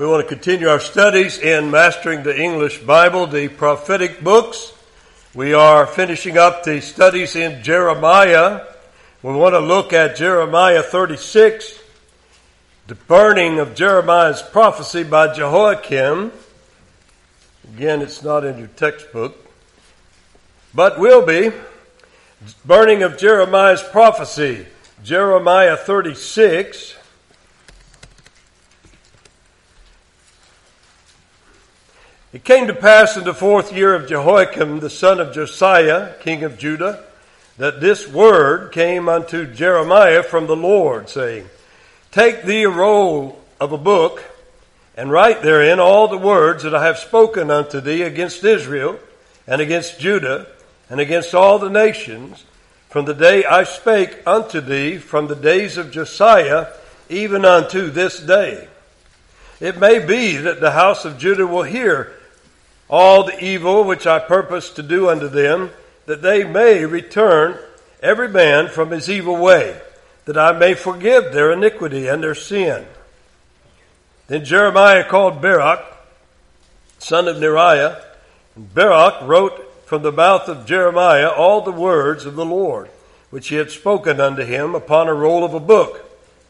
We want to continue our studies in Mastering the English Bible, the prophetic books. We are finishing up the studies in Jeremiah. We want to look at Jeremiah 36, the burning of Jeremiah's prophecy by Jehoiakim. Again, it's not in your textbook, but will be. Burning of Jeremiah's prophecy, Jeremiah 36. It came to pass in the 4th year of Jehoiakim, the son of Josiah, king of Judah, that this word came unto Jeremiah from the Lord, saying, Take thee a roll of a book, and write therein all the words that I have spoken unto thee against Israel, and against Judah, and against all the nations, from the day I spake unto thee, from the days of Josiah, even unto this day. It may be that the house of Judah will hear all the evil which I purpose to do unto them, that they may return every man from his evil way, that I may forgive their iniquity and their sin. Then Jeremiah called Baruch, son of Neriah, and Baruch wrote from the mouth of Jeremiah all the words of the Lord, which he had spoken unto him upon a roll of a book.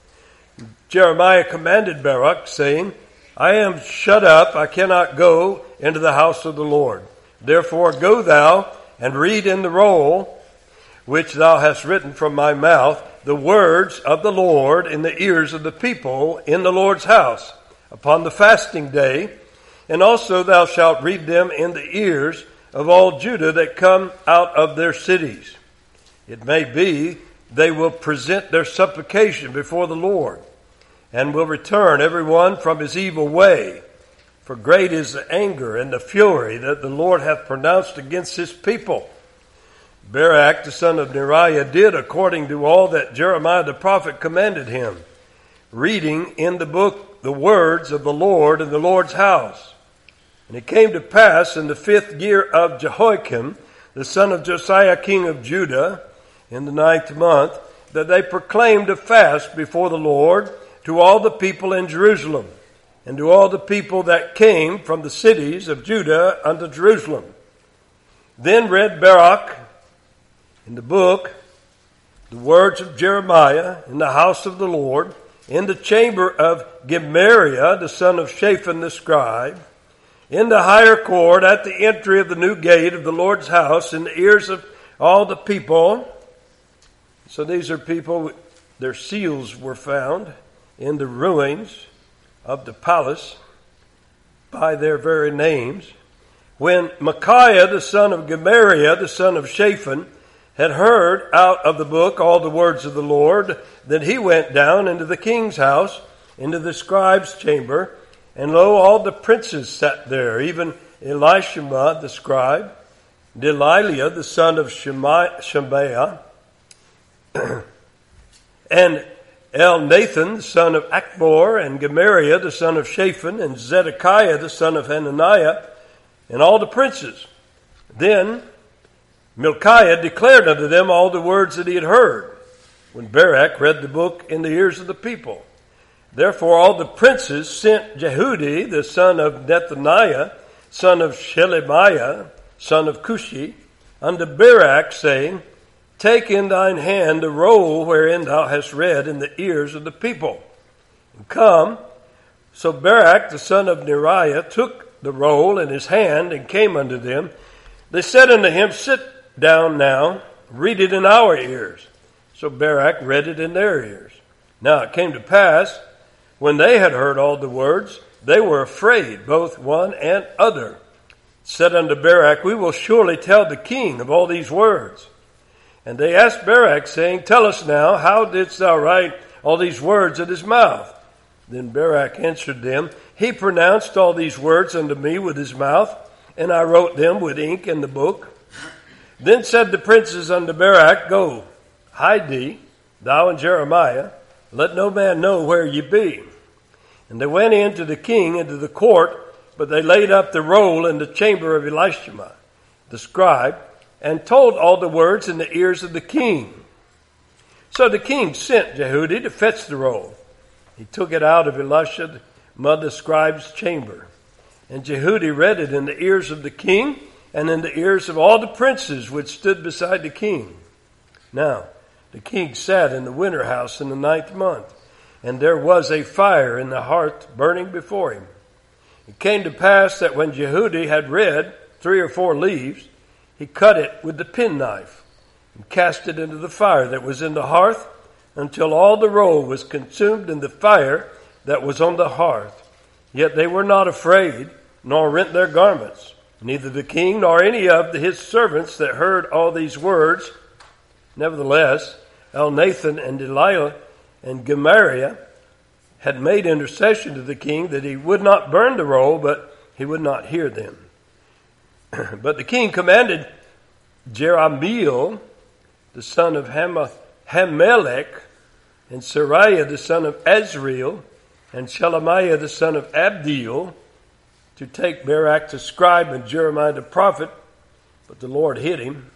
Jeremiah commanded Baruch, saying, I am shut up, I cannot go into the house of the Lord. Therefore go thou and read in the roll which thou hast written from my mouth the words of the Lord in the ears of the people in the Lord's house upon the fasting day, and also thou shalt read them in the ears of all Judah that come out of their cities. It may be they will present their supplication before the Lord, and will return every one from his evil way. For great is the anger and the fury that the Lord hath pronounced against his people. Baruch the son of Neriah did according to all that Jeremiah the prophet commanded him, reading in the book the words of the Lord in the Lord's house. And it came to pass in the 5th year of Jehoiakim, the son of Josiah king of Judah, in the 9th month, that they proclaimed a fast before the Lord to all the people in Jerusalem, and to all the people that came from the cities of Judah unto Jerusalem. Then read Baruch in the book the words of Jeremiah in the house of the Lord, in the chamber of Gemariah, the son of Shaphan the scribe, in the higher court at the entry of the new gate of the Lord's house, in the ears of all the people. So these are people, their seals were found in the ruins of the palace by their very names. When Micaiah, the son of Gemariah, the son of Shaphan, had heard out of the book all the words of the Lord, then he went down into the king's house, into the scribe's chamber, and lo, all the princes sat there, even Elishama the scribe, Delaiah the son of Shemaiah, and Elnathan the son of Achbor, and Gemariah the son of Shaphan, and Zedekiah the son of Hananiah, and all the princes. Then Micaiah declared unto them all the words that he had heard, when Baruch read the book in the ears of the people. Therefore all the princes sent Jehudi the son of Nethaniah, son of Shelemiah, son of Cushi, unto Baruch, saying, Take in thine hand the roll wherein thou hast read in the ears of the people, and come. So Baruch the son of Neriah took the roll in his hand, and came unto them. They said unto him, Sit down now, read it in our ears. So Baruch read it in their ears. Now it came to pass, when they had heard all the words, they were afraid, both one and other. Said unto Baruch, We will surely tell the king of all these words. And they asked Baruch, saying, Tell us now, how didst thou write all these words at his mouth? Then Baruch answered them, He pronounced all these words unto me with his mouth, and I wrote them with ink in the book. Then said the princes unto Baruch, Go, hide thee, thou and Jeremiah, let no man know where ye be. And they went in to the king into the court, but they laid up the roll in the chamber of Elishama, the scribe, and told all the words in the ears of the king. So the king sent Jehudi to fetch the roll. He took it out of Elisha the scribe's chamber. And Jehudi read it in the ears of the king and in the ears of all the princes which stood beside the king. Now, the king sat in the winter house in the 9th month, and there was a fire in the hearth burning before him. It came to pass that when Jehudi had read 3 or 4 leaves, he cut it with the penknife and cast it into the fire that was in the hearth until all the roll was consumed in the fire that was on the hearth. Yet they were not afraid, nor rent their garments, neither the king nor any of his servants that heard all these words. Nevertheless, Elnathan and Delilah and Gemariah had made intercession to the king that he would not burn the roll, but he would not hear them. But the king commanded Jerahmeel, the son of Hamelech, and Seraiah, the son of Azriel, and Shelemiah, the son of Abdiel, to take Barak the scribe and Jeremiah the prophet, but the Lord hid him.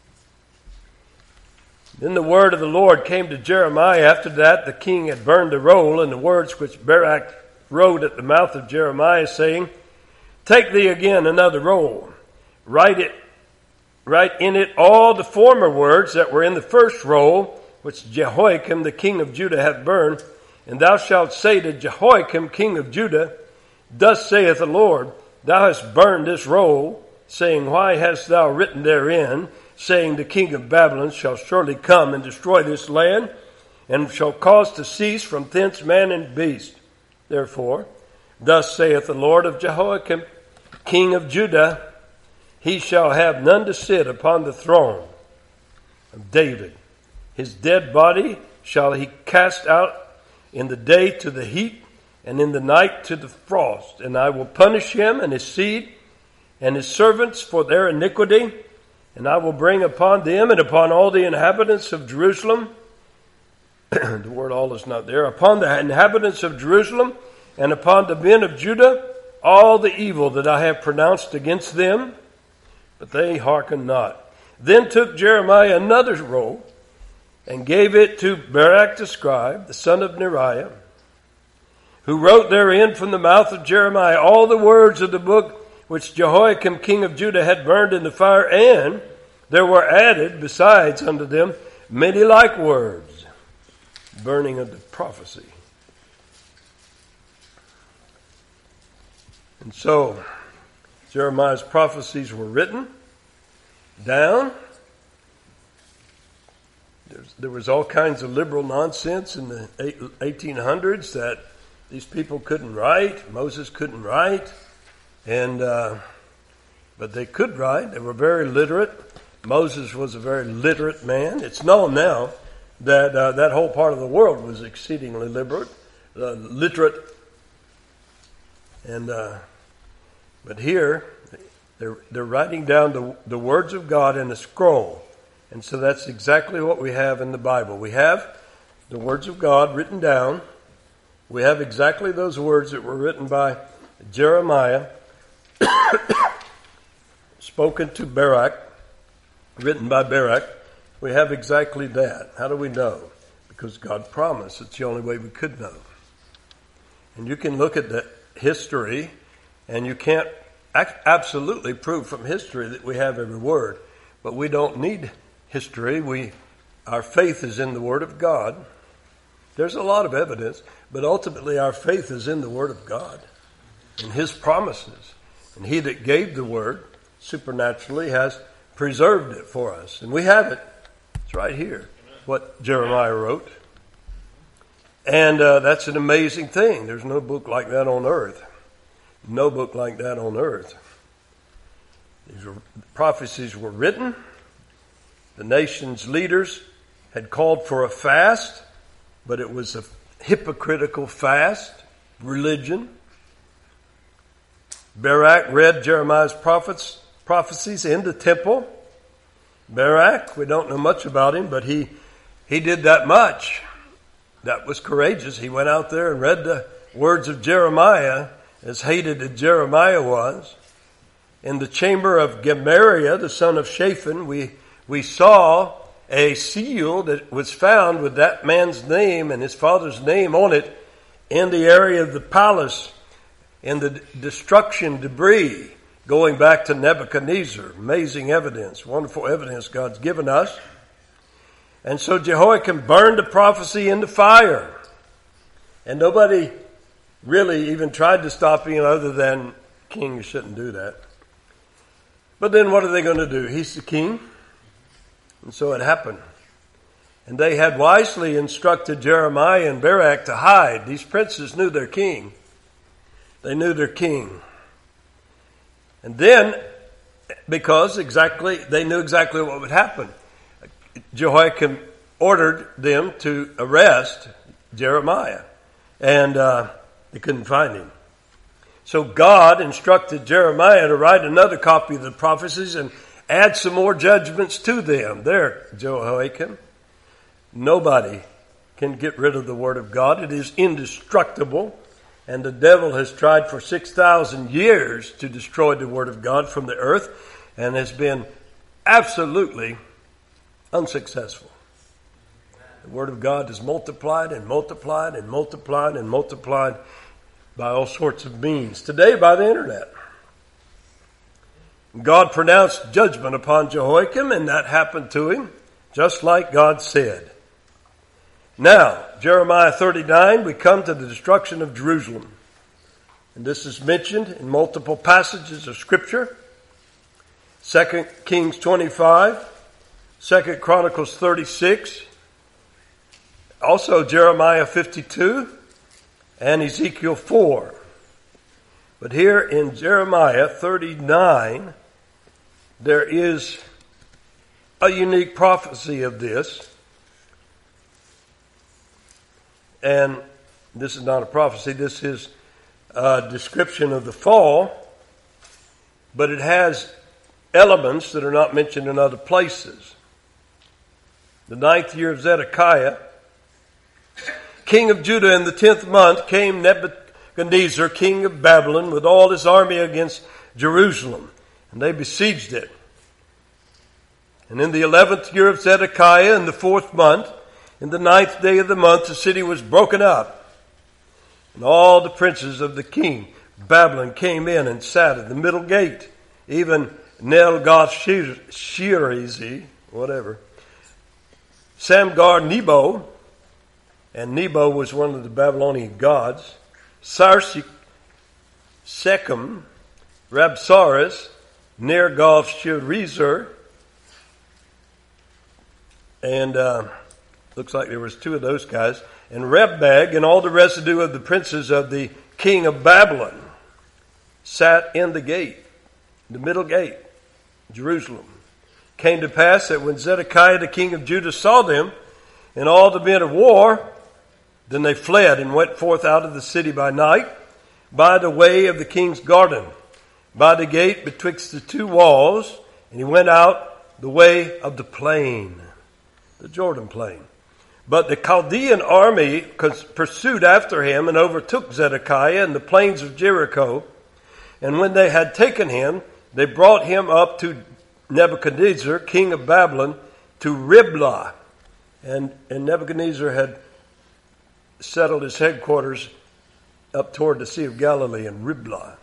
Then the word of the Lord came to Jeremiah after that the king had burned the roll, and the words which Barak wrote at the mouth of Jeremiah, saying, Take thee again another roll, write in it all the former words that were in the first roll, which Jehoiakim the king of Judah hath burned, and thou shalt say to Jehoiakim king of Judah, Thus saith the Lord, Thou hast burned this roll, saying, Why hast thou written therein, saying, The king of Babylon shall surely come and destroy this land, and shall cause to cease from thence man and beast. Therefore, thus saith the Lord of Jehoiakim, king of Judah, He shall have none to sit upon the throne of David. His dead body shall he cast out in the day to the heat, and in the night to the frost. And I will punish him and his seed and his servants for their iniquity, and I will bring upon them and upon all the inhabitants of Jerusalem, the word all is not there, upon the inhabitants of Jerusalem and upon the men of Judah, all the evil that I have pronounced against them, but they hearken not. Then took Jeremiah another roll, and gave it to Barak the scribe, the son of Neriah, who wrote therein from the mouth of Jeremiah all the words of the book which Jehoiakim king of Judah had burned in the fire, and there were added besides unto them many like words, burning of the prophecy. And so Jeremiah's prophecies were written down. There was all kinds of liberal nonsense in the 1800s that these people couldn't write. Moses couldn't write. But they could write. They were very literate. Moses was a very literate man. It's known now that that whole part of the world was exceedingly literate. But here, they're writing down the words of God in a scroll. And so that's exactly what we have in the Bible. We have the words of God written down. We have exactly those words that were written by Jeremiah, spoken to Barak, written by Barak. We have exactly that. How do we know? Because God promised. It's the only way we could know. And you can look at the history, and you can't absolutely prove from history that we have every word. But we don't need history. Our faith is in the Word of God. There's a lot of evidence, but ultimately our faith is in the Word of God and His promises. And He that gave the Word supernaturally has preserved it for us. And we have it. It's right here, what Jeremiah wrote. And that's an amazing thing. There's no book like that on earth. No book like that on earth. These prophecies were written. The nation's leaders had called for a fast, but it was a hypocritical fast, religion. Barak read Jeremiah's prophecies in the temple. Barak, we don't know much about him, but he did that much. That was courageous. He went out there and read the words of Jeremiah, as hated as Jeremiah was. In the chamber of Gemariah, the son of Shaphan, we saw a seal that was found with that man's name and his father's name on it in the area of the palace, in the destruction debris, going back to Nebuchadnezzar. Amazing evidence, wonderful evidence God's given us. And so Jehoiakim burned the prophecy in the fire. And nobody really even tried to stop him other than, king, you shouldn't do that. But then what are they going to do? He's the king. And so it happened. And they had wisely instructed Jeremiah and Barak to hide. These princes knew their king. They knew their king. And then, because they knew exactly what would happen, Jehoiakim ordered them to arrest Jeremiah. And they couldn't find him. So God instructed Jeremiah to write another copy of the prophecies and add some more judgments to them. There, Jehoiakim. Nobody can get rid of the Word of God. It is indestructible. And the devil has tried for 6,000 years to destroy the Word of God from the earth and has been absolutely unsuccessful. The Word of God is multiplied and multiplied and multiplied and multiplied by all sorts of means. Today, by the internet. God pronounced judgment upon Jehoiakim, and that happened to him, just like God said. Now, Jeremiah 39, we come to the destruction of Jerusalem. And this is mentioned in multiple passages of Scripture. 2 Kings 25, 2 Chronicles 36, also Jeremiah 52, and Ezekiel 4. But here in Jeremiah 39, there is a unique prophecy of this. And this is not a prophecy, this is a description of the fall, but it has elements that are not mentioned in other places. The 9th year of Zedekiah, king of Judah, in the 10th month came Nebuchadnezzar, king of Babylon, with all his army against Jerusalem, and they besieged it. And in the 11th year of Zedekiah, in the 4th month, in the 9th day of the month, the city was broken up. And all the princes of the king of Babylon came in and sat at the middle gate. Even Nelgath-Shirezi, whatever, Samgar-Nebo, and Nebo was one of the Babylonian gods, Sarsek, Sechem, Rabsaris, Nergal-Sharezer, and looks like there was 2 of those guys, and Rebbag, and all the residue of the princes of the king of Babylon sat in the gate, the middle gate, Jerusalem. Came to pass that when Zedekiah the king of Judah saw them and all the men of war, then they fled and went forth out of the city by night, by the way of the king's garden, by the gate betwixt the 2 walls, and he went out the way of the plain, the Jordan plain. But the Chaldean army pursued after him and overtook Zedekiah in the plains of Jericho. And when they had taken him, they brought him up to Nebuchadnezzar, king of Babylon, to Riblah. And Nebuchadnezzar had settled his headquarters up toward the Sea of Galilee in Riblah.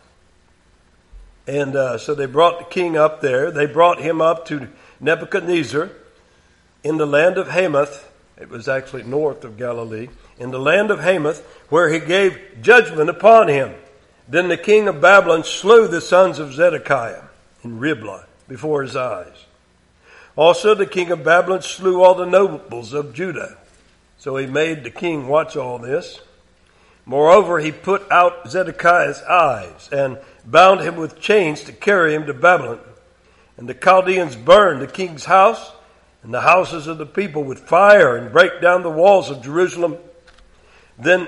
And so they brought the king up there. They brought him up to Nebuchadnezzar in the land of Hamath. It was actually north of Galilee. In the land of Hamath, where he gave judgment upon him. Then the king of Babylon slew the sons of Zedekiah in Riblah before his eyes. Also the king of Babylon slew all the nobles of Judah. So he made the king watch all this. Moreover, he put out Zedekiah's eyes and bound him with chains to carry him to Babylon. And the Chaldeans burned the king's house and the houses of the people with fire and break down the walls of Jerusalem. Then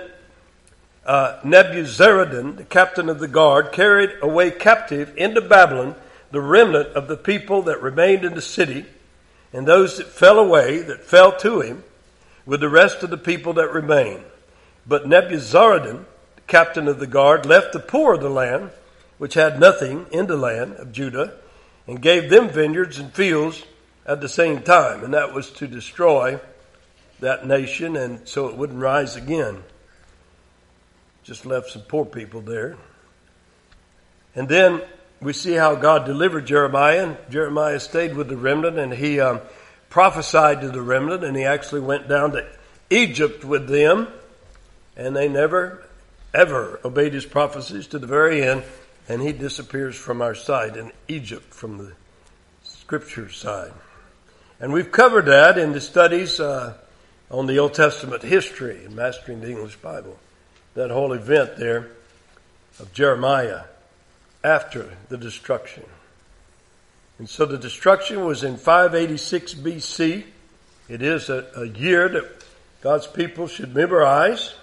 Nebuzaradan, the captain of the guard, carried away captive into Babylon the remnant of the people that remained in the city, and those that fell away, that fell to him, with the rest of the people that remained. But Nebuzaradan, the captain of the guard, left the poor of the land, which had nothing, in the land of Judah, and gave them vineyards and fields at the same time. And that was to destroy that nation, and so it wouldn't rise again. Just left some poor people there. And then we see how God delivered Jeremiah. And Jeremiah stayed with the remnant, and he prophesied to the remnant, and he actually went down to Egypt with them. And they never, ever obeyed his prophecies to the very end. And he disappears from our sight in Egypt from the Scripture side. And we've covered that in the studies on the Old Testament history and Mastering the English Bible. That whole event there of Jeremiah after the destruction. And so the destruction was in 586 BC. It is a year that God's people should memorize.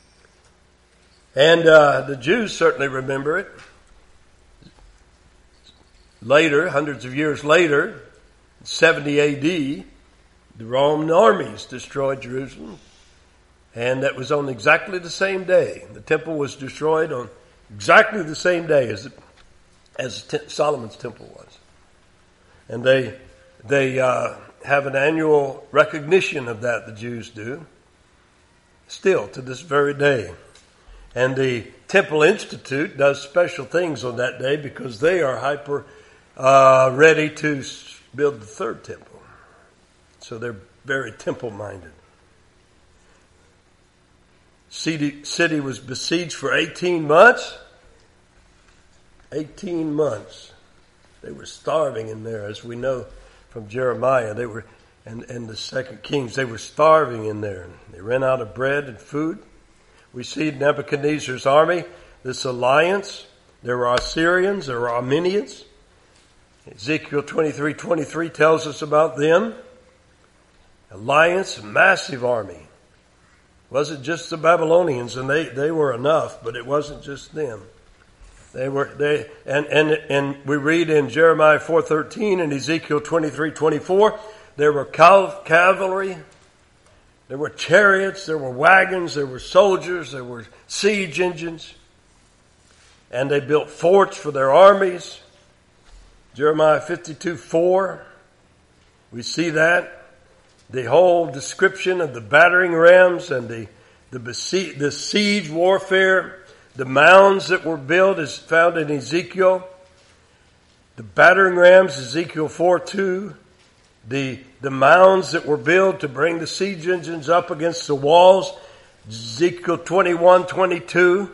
And the Jews certainly remember it. Later, hundreds of years later, 70 AD, the Roman armies destroyed Jerusalem. And that was on exactly the same day. The temple was destroyed on exactly the same day as Solomon's temple was. And they have an annual recognition of that, the Jews do, still to this very day. And the Temple Institute does special things on that day because they are ready to build the third temple. So they're very temple-minded. City was besieged for 18 months. 18 months. They were starving in there, as we know from Jeremiah. They were, and the Second Kings, they were starving in there. They ran out of bread and food. We see Nebuchadnezzar's army, this alliance. There were Assyrians, there were Armenians. Ezekiel 23:23 tells us about them. Alliance, a massive army. It wasn't just the Babylonians, and they were enough, but it wasn't just them. And we read in Jeremiah 4:13 and Ezekiel 23:24, there were cavalry, there were chariots, there were wagons, there were soldiers, there were siege engines, and they built forts for their armies. Jeremiah 52:4, we see that. The whole description of the battering rams and the siege warfare, the mounds that were built is found in Ezekiel. The battering rams, Ezekiel 4:2. The mounds that were built to bring the siege engines up against the walls, Ezekiel 21:22.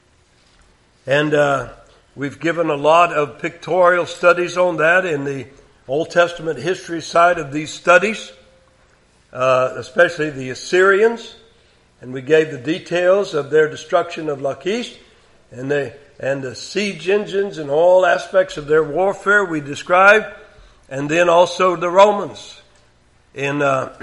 And we've given a lot of pictorial studies on that in the Old Testament history side of these studies, especially the Assyrians. And we gave the details of their destruction of Lachish and the siege engines and all aspects of their warfare we described. And then also the Romans in the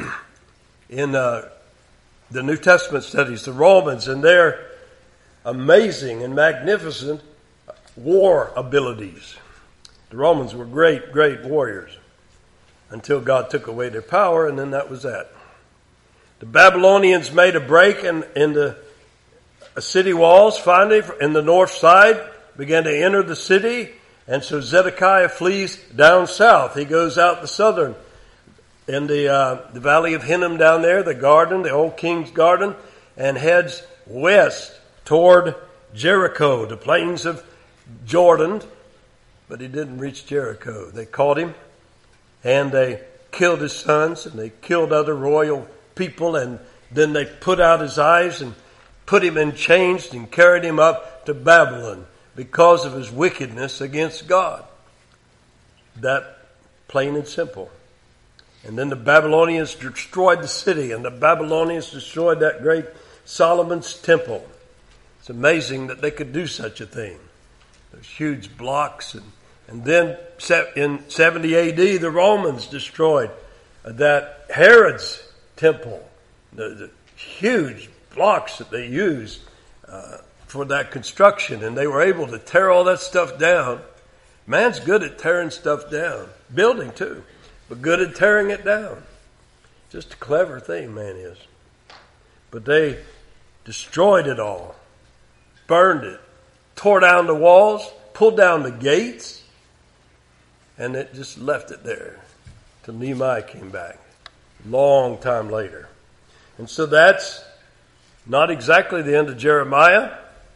New Testament studies, the Romans and their amazing and magnificent war abilities. The Romans were great, great warriors until God took away their power, and then that was that. The Babylonians made a break in the city walls, finally, in the north side, began to enter the city, and so Zedekiah flees down south. He goes out the southern, in the valley of Hinnom down there, the garden, the old king's garden, and heads west toward Jericho, the plains of Jordan, but he didn't reach Jericho. They caught him, and they killed his sons, and they killed other royal people, and then they put out his eyes and put him in chains and carried him up to Babylon because of his wickedness against God. That plain and simple. And then the Babylonians destroyed the city, and the Babylonians destroyed that great Solomon's temple. It's amazing that they could do such a thing. Those huge blocks. And then in 70 AD, the Romans destroyed that Herod's temple. The huge blocks that they used for that construction. And they were able to tear all that stuff down. Man's good at tearing stuff down. Building too. But good at tearing it down. Just a clever thing, man is. But they destroyed it all. Burned it. Tore down the walls. Pulled down the gates. And it just left it there till Nehemiah came back. Long time later. And so that's not exactly the end of Jeremiah.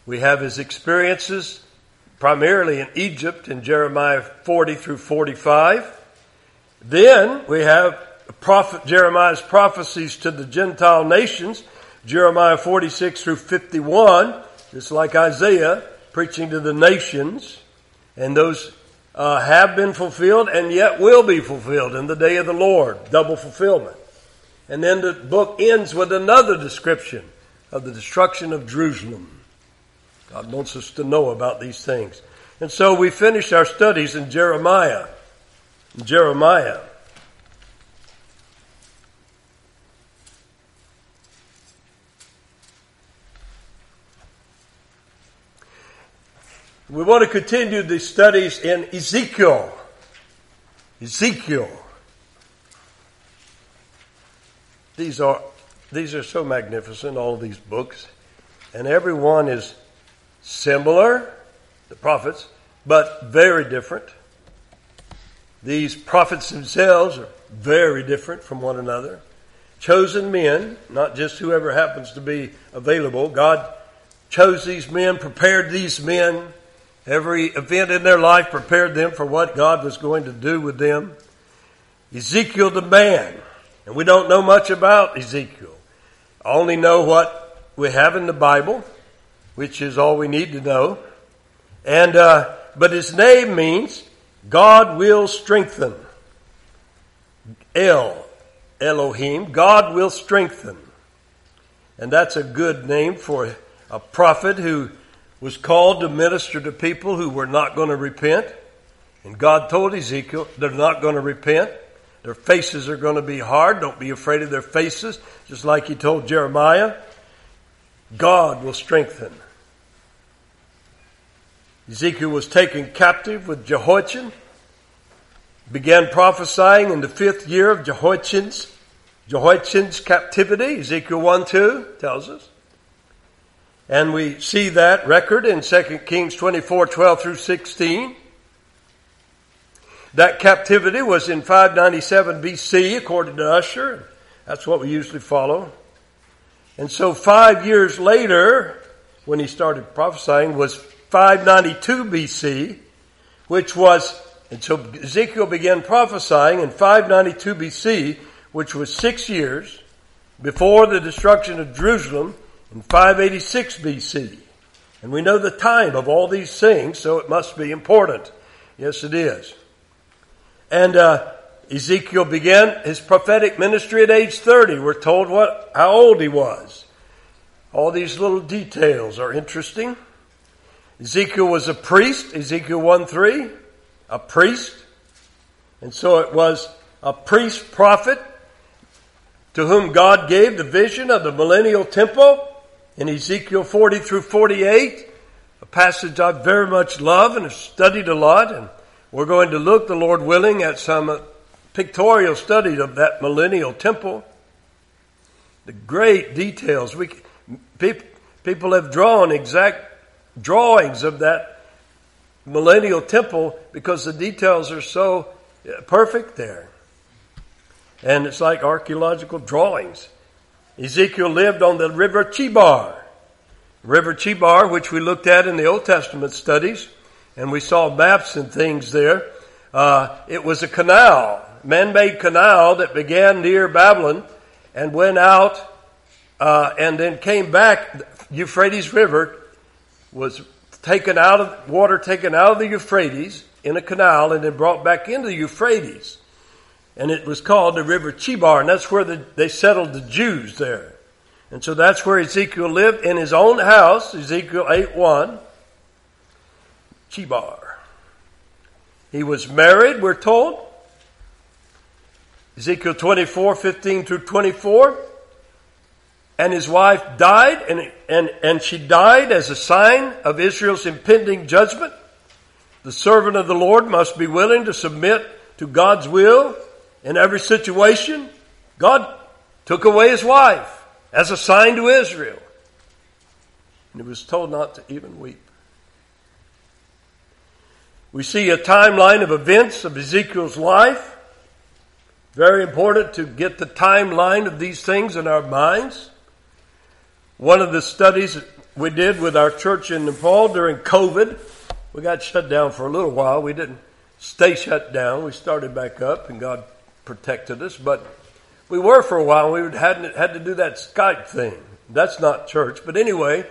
We have his experiences primarily in Egypt in Jeremiah 40 through 45. Then we have Jeremiah's prophecies to the Gentile nations, Jeremiah 46 through 51, just like Isaiah, preaching to the nations. And those have been fulfilled and yet will be fulfilled in the day of the Lord. Double fulfillment. And then the book ends with another description of the destruction of Jerusalem. God wants us to know about these things. And so we finished our studies in Jeremiah. We want to continue the studies in Ezekiel. These are so magnificent, all these books. And every one is similar, the prophets, but very different. These prophets themselves are very different from one another. Chosen men, not just whoever happens to be available. God chose these men, prepared these men. Every event in their life prepared them for what God was going to do with them. Ezekiel the man. And we don't know much about Ezekiel. I only know what we have in the Bible, which is all we need to know. And but his name means God will strengthen. Elohim, God will strengthen. And that's a good name for a prophet who was called to minister to people who were not going to repent. And God told Ezekiel, they're not going to repent. Their faces are going to be hard. Don't be afraid of their faces. Just like he told Jeremiah, God will strengthen. Ezekiel was taken captive with Jehoiachin, began prophesying in the 5th year of Jehoiachin's captivity. Ezekiel 1:2 tells us. And we see that record in 2 Kings 24:12 through 16. That captivity was in 597 BC, according to Ussher. That's what we usually follow. And so 5 years later, when he started prophesying, was 592 BC, and so Ezekiel began prophesying in 592 BC, which was 6 years before the destruction of Jerusalem, in 586 BC. And we know the time of all these things, so it must be important. Yes, it is. And Ezekiel began his prophetic ministry at age 30. We're told how old he was. All these little details are interesting. Ezekiel was a priest, Ezekiel 1:3, a priest. And so it was a priest prophet to whom God gave the vision of the millennial temple in Ezekiel 40 through 48, a passage I very much love and have studied a lot. And we're going to look, the Lord willing, at some pictorial study of that millennial temple. The great details. People have drawn exact drawings of that millennial temple because the details are so perfect there. And it's like archaeological drawings. Ezekiel lived on the river Chebar. River Chebar, which we looked at in the Old Testament studies, and we saw maps and things there. It was a canal, man-made canal that began near Babylon and went out and then came back. Euphrates River was taken out of the Euphrates in a canal and then brought back into the Euphrates. And it was called the river Chebar, and that's where they settled the Jews there. And so that's where Ezekiel lived in his own house, Ezekiel 8:1, Chebar. He was married, we're told. Ezekiel 24:15 through 24. And his wife died, and she died as a sign of Israel's impending judgment. The servant of the Lord must be willing to submit to God's will in every situation. God took away his wife as a sign to Israel. And he was told not to even weep. We see a timeline of events of Ezekiel's life. Very important to get the timeline of these things in our minds. One of the studies we did with our church in Nepal during COVID. We got shut down for a little while. We didn't stay shut down. We started back up, and God protected us. But we were for a while. We had to do that Skype thing. That's not church. But anyway,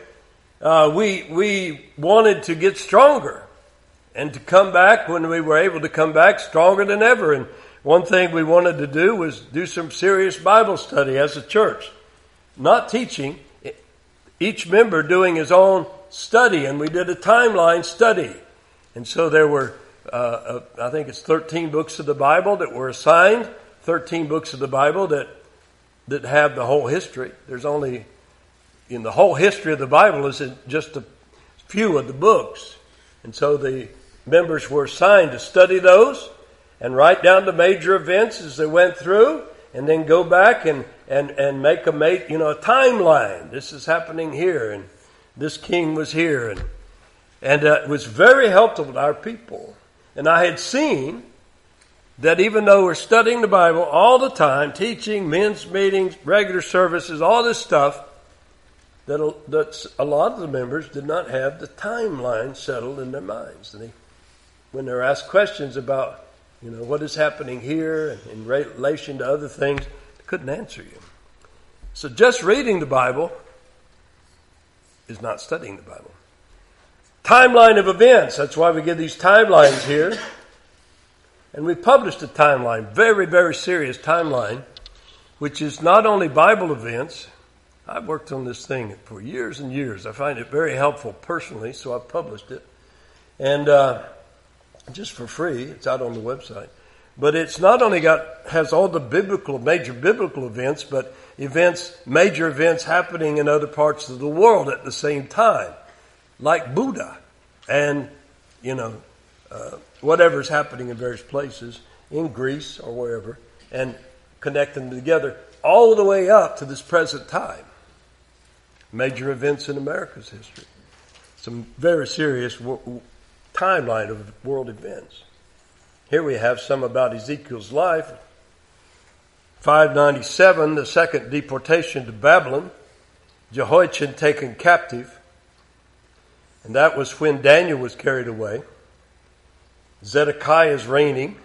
we wanted to get stronger and to come back when we were able to come back stronger than ever. And one thing we wanted to do was do some serious Bible study as a church. Not teaching, each member doing his own study. And we did a timeline study. And so there were, I think it's 13 books of the Bible that were assigned. 13 books of the Bible that have the whole history. There's only, in the whole history of the Bible is just a few of the books. And so the members were assigned to study those and write down the major events as they went through, and then go back and make a timeline. This is happening here, and this king was here, and it was very helpful to our people. And I had seen that even though we're studying the Bible all the time, teaching, men's meetings, regular services, all this stuff, that a lot of the members did not have the timeline settled in their minds. And when they're asked questions about, what is happening here and in relation to other things, they couldn't answer you. So just reading the Bible is not studying the Bible. Timeline of events. That's why we give these timelines here. And we published a timeline, very, very serious timeline, which is not only Bible events. I've worked on this thing for years and years. I find it very helpful personally, so I published it. And just for free, it's out on the website. But it's not only has all the major biblical events, but major events happening in other parts of the world at the same time. Like Buddha and, whatever's happening in various places, in Greece or wherever, and connect them together all the way up to this present time. Major events in America's history. Some very serious timeline of world events. Here we have some about Ezekiel's life. 597, the second deportation to Babylon. Jehoiachin taken captive. And that was when Daniel was carried away. Zedekiah is reigning.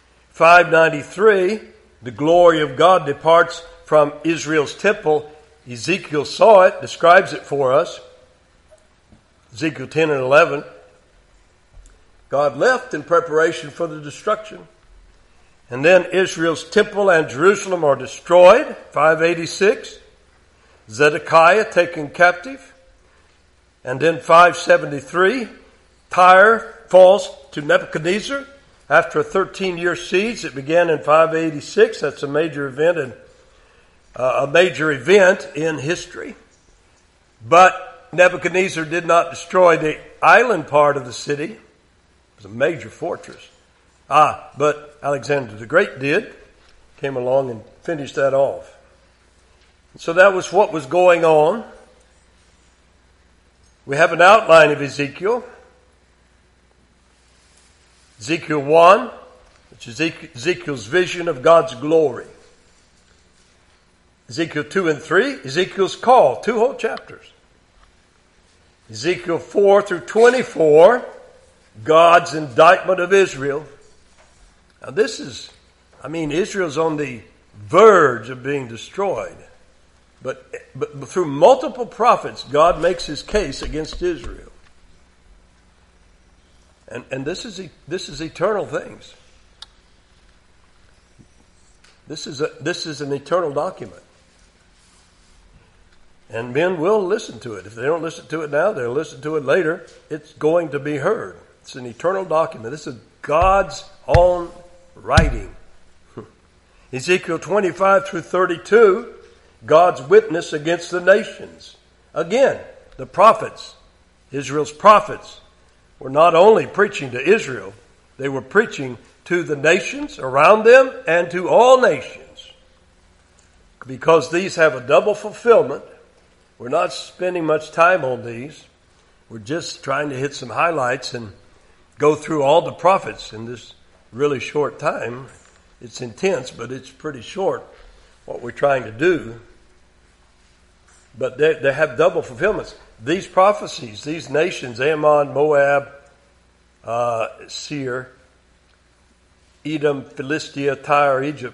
593, the glory of God departs from Israel's temple. Ezekiel saw it, describes it for us. Ezekiel 10 and 11. God left in preparation for the destruction. And then Israel's temple and Jerusalem are destroyed. 586. Zedekiah taken captive. And then 573. Tyre falls to Nebuchadnezzar after a 13-year siege. It began in 586. That's a major event in history. But Nebuchadnezzar did not destroy the island part of the city. It was a major fortress. But Alexander the Great came along and finished that off. So that was what was going on. We have an outline of Ezekiel. Ezekiel 1, which is Ezekiel's vision of God's glory. Ezekiel 2 and 3, Ezekiel's call, 2 whole chapters. Ezekiel 4 through 24, God's indictment of Israel. Now Israel's on the verge of being destroyed. But through multiple prophets, God makes his case against Israel. And this is eternal things. This is an eternal document. And men will listen to it. If they don't listen to it now, they'll listen to it later. It's going to be heard. It's an eternal document. This is God's own writing. Ezekiel 25 through 32, God's witness against the nations. Again, the prophets, Israel's prophets, were not only preaching to Israel, they were preaching to the nations around them and to all nations. Because these have a double fulfillment, we're not spending much time on these. We're just trying to hit some highlights and go through all the prophets in this really short time. It's intense, but it's pretty short what we're trying to do. but they have double fulfillments. These prophecies, these nations, Ammon, Moab, Seir, Edom, Philistia, Tyre, Egypt,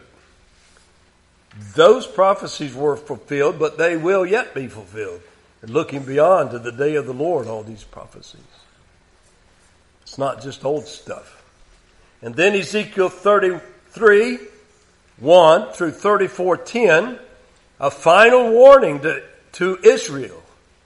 those prophecies were fulfilled, but they will yet be fulfilled. And looking beyond to the day of the Lord, all these prophecies. It's not just old stuff. And then Ezekiel 33, 1 through 34:10, a final warning to Israel.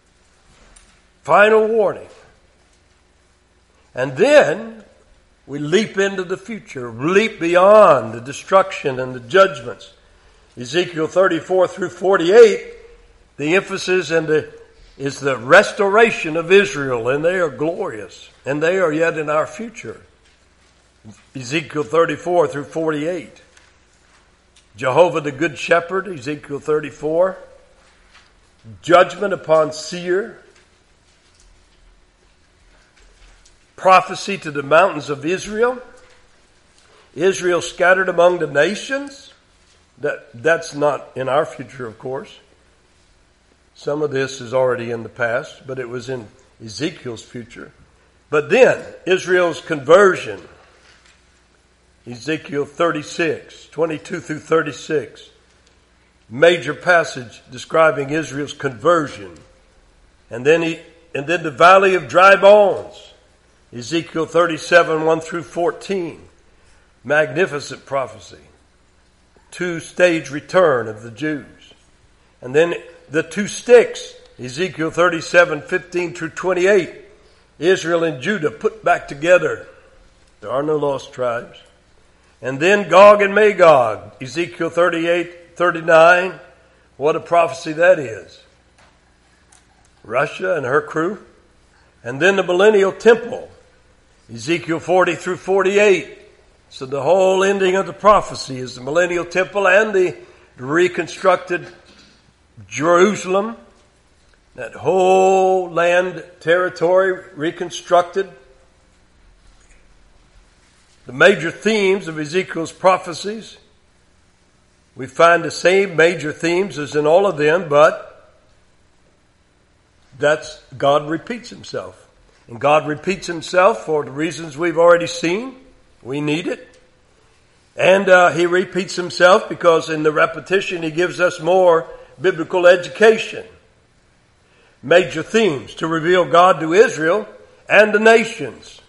Final warning. And then we leap into the future, leap beyond the destruction and the judgments. Ezekiel 34 through 48, the emphasis is the restoration of Israel, and they are glorious, and they are yet in our future. Ezekiel 34 through 48. Jehovah the Good Shepherd, Ezekiel 34. Judgment upon Seir. Prophecy to the mountains of Israel. Israel scattered among the nations. That's not in our future, of course. Some of this is already in the past, but it was in Ezekiel's future. But then, Israel's conversion. Ezekiel 36, 22 through 36. Major passage describing Israel's conversion. And then the valley of dry bones. Ezekiel 37, 1 through 14. Magnificent prophecy. Two-stage return of the Jews. And then the two sticks. Ezekiel 37, 15 through 28. Israel and Judah put back together. There are no lost tribes. And then Gog and Magog. Ezekiel 38, 39. What a prophecy that is. Russia and her crew. And then the millennial temple. Ezekiel 40 through 48. So the whole ending of the prophecy is the millennial temple and the reconstructed Jerusalem. That whole land territory reconstructed. The major themes of Ezekiel's prophecies. We find the same major themes as in all of them, but that's God repeats himself. And God repeats himself for the reasons we've already seen. We need it. And he repeats himself because in the repetition he gives us more biblical education. Major themes to reveal God to Israel and the nations.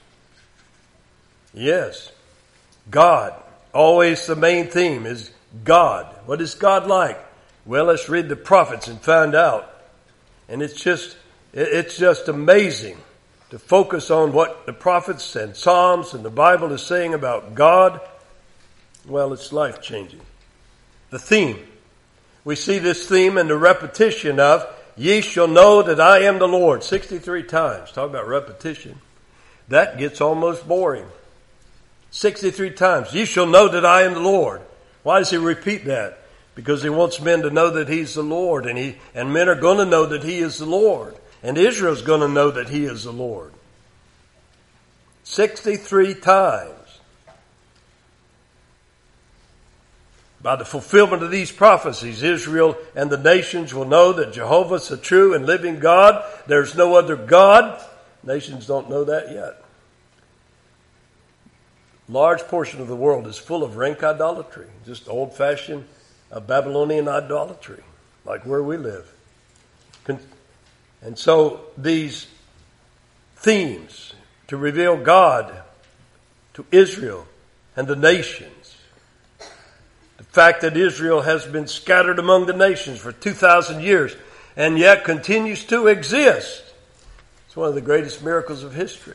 Yes, God. Always the main theme is God. What is God like? Well, let's read the prophets and find out. And it's just amazing to focus on what the prophets and Psalms and the Bible is saying about God. Well, it's life-changing. The theme. We see this theme in the repetition of, ye shall know that I am the Lord. 63 times. Talk about repetition. That gets almost boring. 63 times. Ye shall know that I am the Lord. Why does he repeat that? Because he wants men to know that he's the Lord. And men are going to know that he is the Lord. And Israel's going to know that he is the Lord. 63 times. By the fulfillment of these prophecies, Israel and the nations will know that Jehovah is the true and living God. There's no other God. Nations don't know that yet. Large portion of the world is full of rank idolatry. Just old-fashioned Babylonian idolatry, like where we live. And so these themes to reveal God to Israel and the nations. The fact that Israel has been scattered among the nations for 2,000 years and yet continues to exist. It's one of the greatest miracles of history.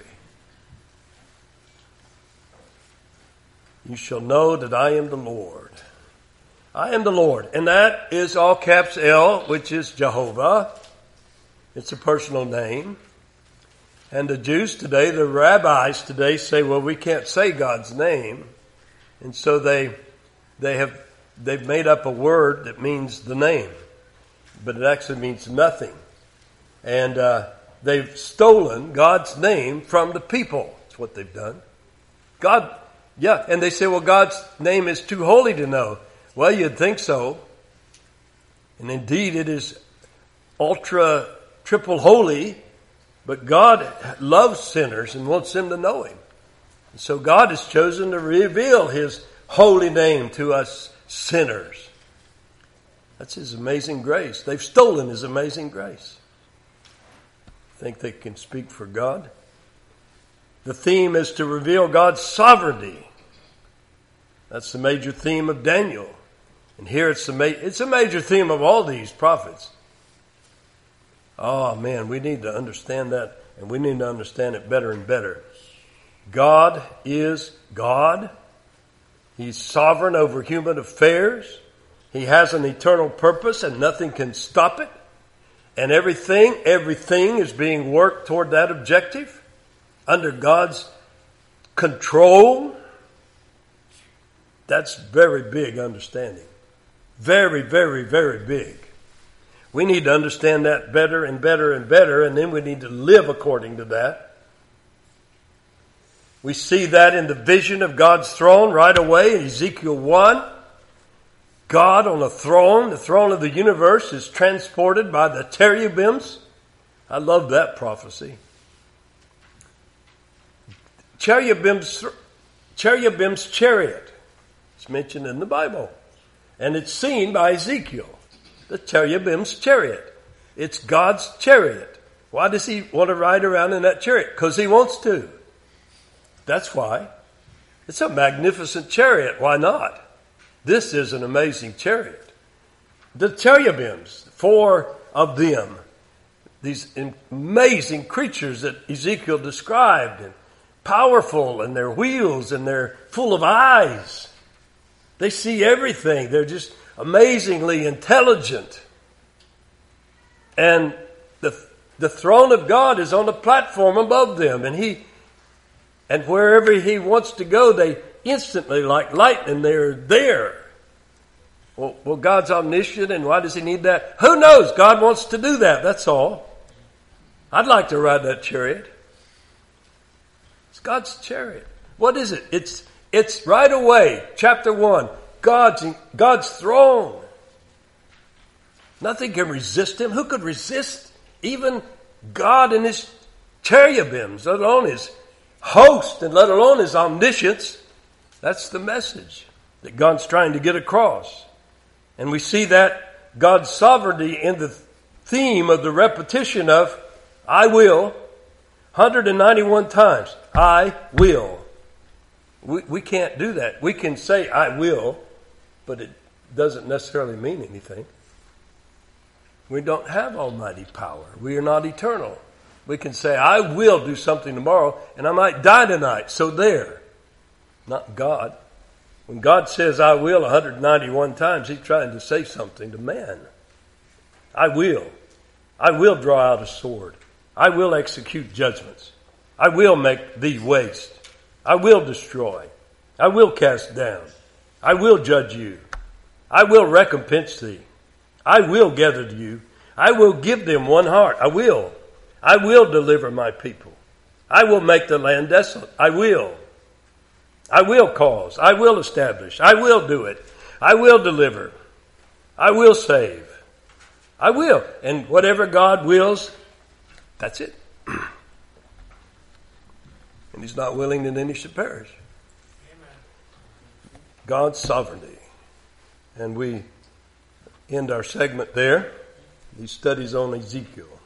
You shall know that I am the Lord. I am the Lord. And that is all caps L, which is Jehovah. It's a personal name. And the Jews today, the rabbis today say, well, we can't say God's name. And so they've made up a word that means the name. But it actually means nothing. And they've stolen God's name from the people. That's what they've done. And they say, well, God's name is too holy to know. Well, you'd think so. And indeed, it is ultra triple holy, but God loves sinners and wants them to know Him. And so God has chosen to reveal His holy name to us sinners. That's His amazing grace. They've stolen His amazing grace. Think they can speak for God? The theme is to reveal God's sovereignty. That's the major theme of Daniel. And here it's a major theme of all these prophets. Oh man, we need to understand that, and we need to understand it better and better. God is God. He's sovereign over human affairs. He has an eternal purpose and nothing can stop it. And everything is being worked toward that objective under God's control. That's very big understanding. Very, very, very big. We need to understand that better and better and better, and then we need to live according to that. We see that in the vision of God's throne right away in Ezekiel 1. God on a throne, the throne of the universe, is transported by the cherubims. I love that prophecy. Cherubim's chariot. It's mentioned in the Bible. And it's seen by Ezekiel. The cherubim's chariot. It's God's chariot. Why does He want to ride around in that chariot? Because He wants to. That's why. It's a magnificent chariot. Why not? This is an amazing chariot. The cherubims, 4 of them, these amazing creatures that Ezekiel described, and powerful, and their wheels, and they're full of eyes. They see everything. They're just amazingly intelligent. And the throne of God is on a platform above them, and wherever He wants to go, they instantly, like lightning, they're there. Well, God's omniscient, and why does He need that? Who knows? God wants to do that, that's all. I'd like to ride that chariot. It's God's chariot. What is it? It's right away, chapter 1, God's throne. Nothing can resist Him. Who could resist even God and His cherubims, let alone His host, and let alone His omniscience? That's the message that God's trying to get across. And we see that God's sovereignty in the theme of the repetition of I will, 191 times. I will. We can't do that. We can say I will, but it doesn't necessarily mean anything. We don't have almighty power. We are not eternal. We can say I will do something tomorrow, and I might die tonight. So there. Not God. When God says I will 191 times, He's trying to say something to man. I will. I will draw out a sword. I will execute judgments. I will make thee waste. I will destroy. I will cast down. I will judge you. I will recompense thee. I will gather you. I will give them one heart. I will. I will deliver my people. I will make the land desolate. I will. I will cause. I will establish. I will do it. I will deliver. I will save. I will. And whatever God wills, that's it. And He's not willing that any should perish. Amen. God's sovereignty. And we end our segment there. These studies on Ezekiel.